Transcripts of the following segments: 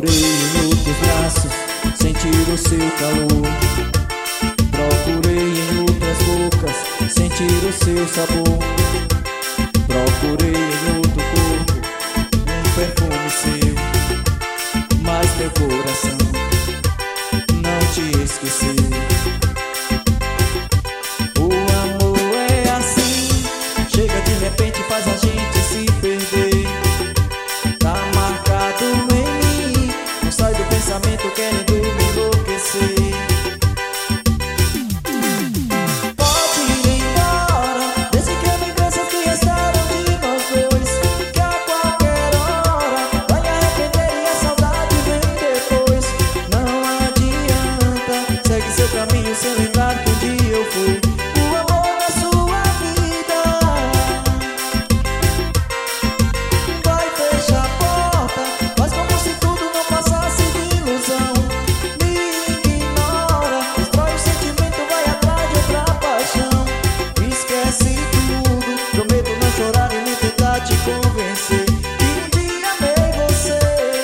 Procurei em outros braços sentir o seu calor. Procurei em outras bocas sentir o seu sabor. Procurei em outro corpo um perfume seu, mas meu coração não te esqueceu. O amor é assim, chega de repente, faz a gente se perder. Tá marcado em mim, não sai do pensamento querendo me enlouquecer. Pode ir embora, desde que lembranças que restaram de nós dois, que a qualquer hora vai me arrepender e a saudade vem depois. Não adianta, segue seu caminho sem lembrar que um dia eu fui o amor da sua vida. Vai fechar a porta, faz como se tudo não passasse de ilusão. Me ignora, destrói o sentimento, vai atrás de outra paixão. Esquece tudo, prometo não chorar e nem tentar te convencer que um dia amei você.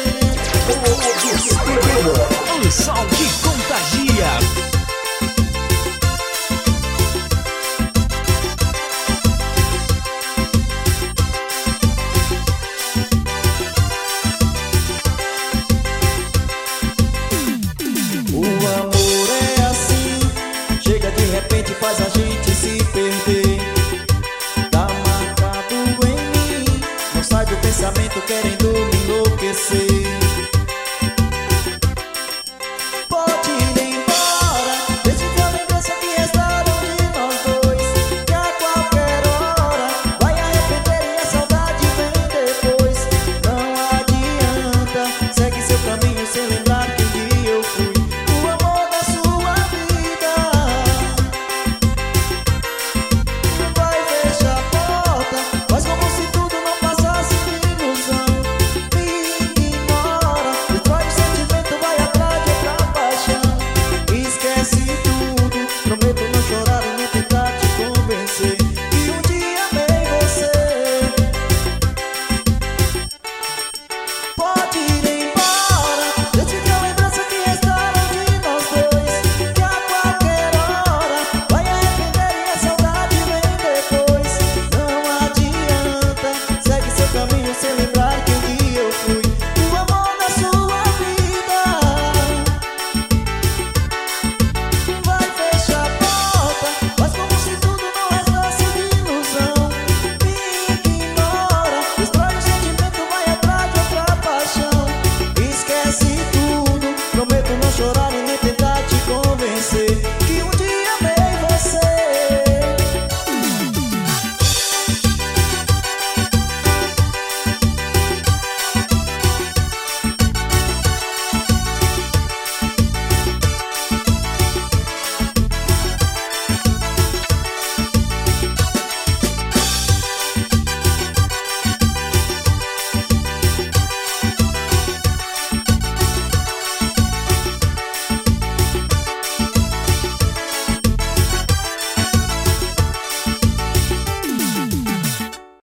O som que contagia. O amor é assim, chega de repente, faz a gente se perder. Tá marcado em mim, não sai do pensamento querendo me enlouquecer.